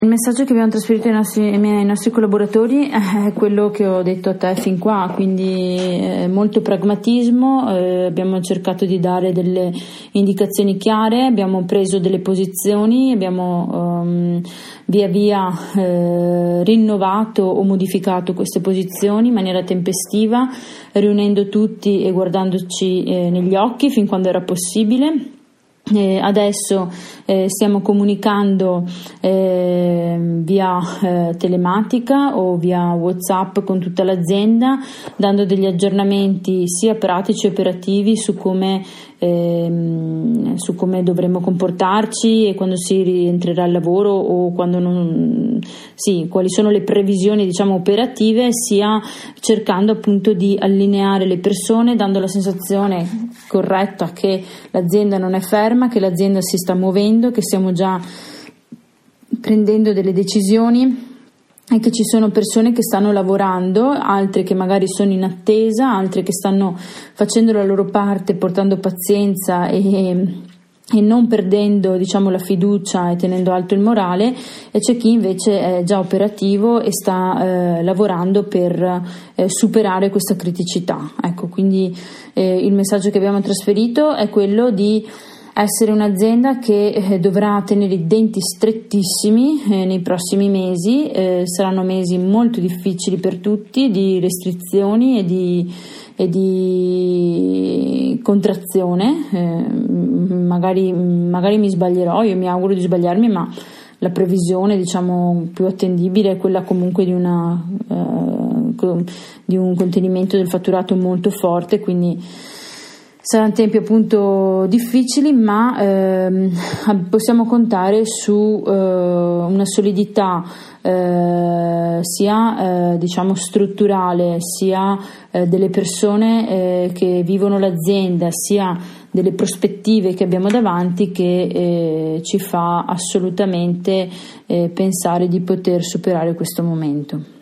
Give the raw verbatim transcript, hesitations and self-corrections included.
Il messaggio che abbiamo trasferito ai nostri, ai nostri collaboratori è quello che ho detto a te fin qua, quindi eh, molto pragmatismo, eh, abbiamo cercato di dare delle indicazioni chiare, abbiamo preso delle posizioni, abbiamo um, via via eh, rinnovato o modificato queste posizioni in maniera tempestiva, riunendo tutti e guardandoci eh, negli occhi fin quando era possibile. Eh, adesso eh, stiamo comunicando eh, via eh, telematica o via WhatsApp con tutta l'azienda, dando degli aggiornamenti sia pratici e operativi su come, ehm, su come dovremo comportarci e quando si rientrerà al lavoro o quando non, sì, quali sono le previsioni, diciamo, operative, sia cercando appunto di allineare le persone, dando la sensazione corretta che l'azienda non è ferma, che l'azienda si sta muovendo, che stiamo già prendendo delle decisioni e che ci sono persone che stanno lavorando, altre che magari sono in attesa, altre che stanno facendo la loro parte, portando pazienza e e non perdendo, diciamo, la fiducia e tenendo alto il morale, e c'è chi invece è già operativo e sta eh, lavorando per eh, superare questa criticità. Ecco, quindi eh, il messaggio che abbiamo trasferito è quello di essere un'azienda che eh, dovrà tenere i denti strettissimi eh, nei prossimi mesi, eh, saranno mesi molto difficili per tutti, di restrizioni e di e di contrazione, eh, magari, magari mi sbaglierò, io mi auguro di sbagliarmi, ma la previsione, diciamo, più attendibile è quella comunque di, una, eh, di un contenimento del fatturato molto forte, quindi saranno tempi appunto difficili, ma ehm, possiamo contare su eh, una solidità eh, sia eh, diciamo strutturale, sia eh, delle persone eh, che vivono l'azienda, sia delle prospettive che abbiamo davanti, che eh, ci fa assolutamente eh, pensare di poter superare questo momento.